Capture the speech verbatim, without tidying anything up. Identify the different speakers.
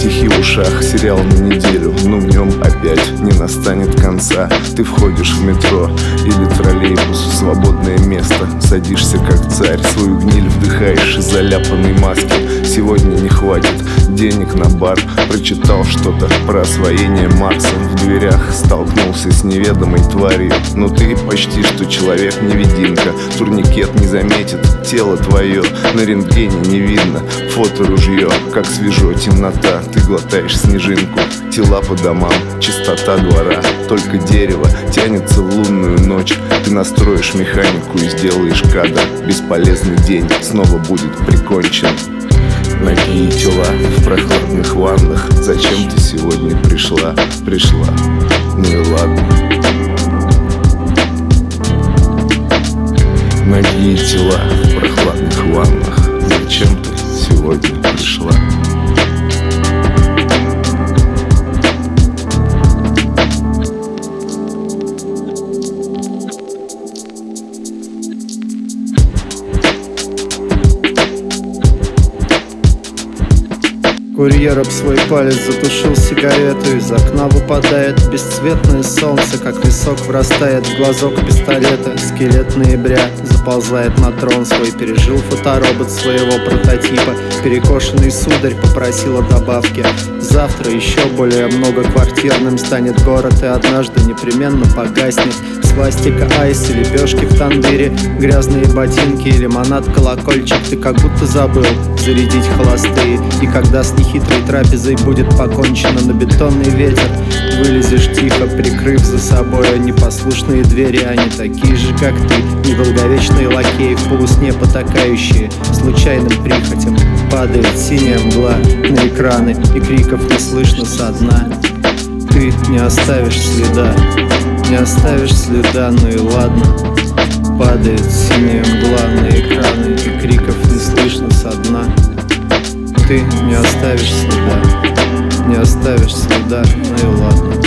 Speaker 1: Стихи в ушах, сериал на неделю, но в нем опять не настанет конца. Ты входишь в метро или троллейбус, свободное место, садишься как царь, свою гниль вдыхаешь из заляпанной маски. Сегодня не хватит денег на бар. Прочитал что-то про освоение Марса. В дверях столкнулся с неведомой тварью. Но ты почти что человек-невидимка. Турникет не заметит тело твое, на рентгене не видно фото ружье. Как свежо темнота, ты глотаешь снежинку. Тела по домам, чистота двора, только дерево тянется в лунную ночь. Ты настроишь механику и сделаешь кадр. Бесполезный день снова будет прикончен. Ноги и тела в прохладных ваннах. Зачем ты сегодня пришла? Пришла, ну и ладно. Ноги и тела в прохладных ваннах. Зачем ты сегодня пришла?
Speaker 2: Курьер об свой палец затушил сигарету. Из окна выпадает бесцветное солнце, как песок врастает в глазок пистолета. Скелет ноября заползает на трон свой. Пережил фоторобот своего прототипа. Перекошенный сударь попросил о добавке. Завтра еще более многоквартирным станет город, и однажды непременно погаснет свастика, айс и лепешки в тандыре, грязные ботинки и лимонад, колокольчик. Ты как будто забыл зарядить холостые. И когда с нехитрой трапезой будет покончено, на бетонный ветер вылезешь тихо, прикрыв за собой непослушные двери. Они такие же, как ты, недолговечные лакеи, в полусне потакающие случайным прихотям. Падает синяя мгла на экраны, и криков не слышно со дна. Ты не оставишь следа, не оставишь следа, ну и ладно. Падает синяя мгла на экраны, и криков не слышно со дна. Ты не оставишь следа, не оставишь следа, ну и ладно.